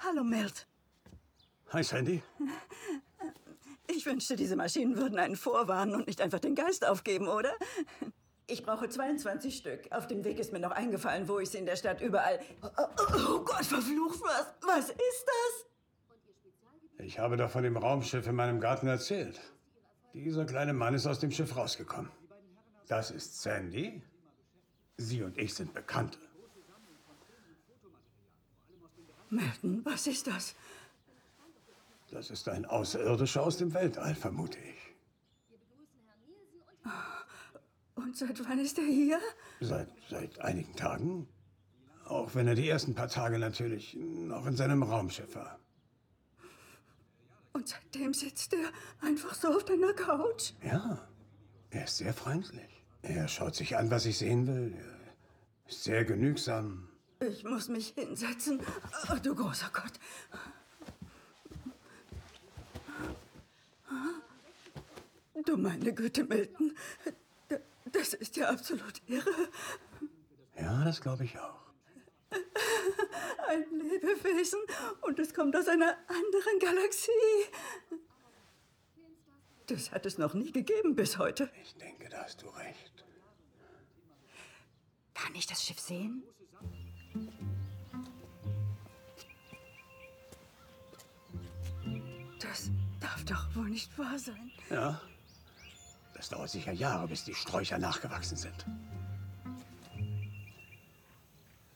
Hallo, Milt. Hi, Sandy. Ich wünschte, diese Maschinen würden einen vorwarnen und nicht einfach den Geist aufgeben, oder? Ich brauche 22 Stück. Auf dem Weg ist mir noch eingefallen, wo ich sie in der Stadt überall... Oh Gott, verflucht, was ist das? Ich habe doch von dem Raumschiff in meinem Garten erzählt. Dieser kleine Mann ist aus dem Schiff rausgekommen. Das ist Sandy. Sie und ich sind Bekannte. Milton, was ist das? Das ist ein Außerirdischer aus dem Weltall, vermute ich. Und seit wann ist er hier? Seit einigen Tagen. Auch wenn er die ersten paar Tage natürlich noch in seinem Raumschiff war. Und seitdem sitzt er einfach so auf deiner Couch? Ja, er ist sehr freundlich. Er schaut sich an, was ich sehen will. Er ist sehr genügsam. Ich muss mich hinsetzen. Ach, du großer Gott. Du meine Güte, Milton. Das ist ja absolut irre. Ja, das glaube ich auch. Ein Lebewesen und es kommt aus einer anderen Galaxie. Das hat es noch nie gegeben bis heute. Ich denke, da hast du recht. Kann ich das Schiff sehen? Das darf doch wohl nicht wahr sein. Ja, das dauert sicher Jahre, bis die Sträucher nachgewachsen sind.